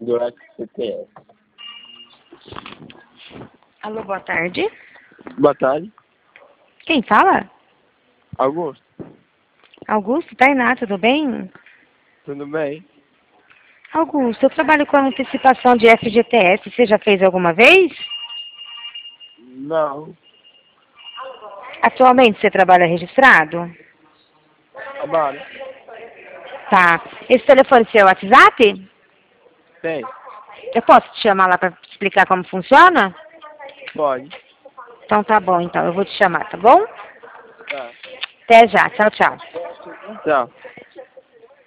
do FGTS. Alô, boa tarde. Boa tarde. Quem fala? Augusto, Augusto, Tainá, tudo bem? tudo bem? Augusto, eu trabalho com antecipação de FGTS. Você já fez alguma vez? Não. Atualmente você trabalha registrado? Trabalho. Tá. Esse telefone seu é o WhatsApp? Tem. Eu posso te chamar lá para explicar como funciona? Pode. Então tá bom, então. Eu vou te chamar, tá bom? Tá. Até já. Tchau, tchau. Tchau.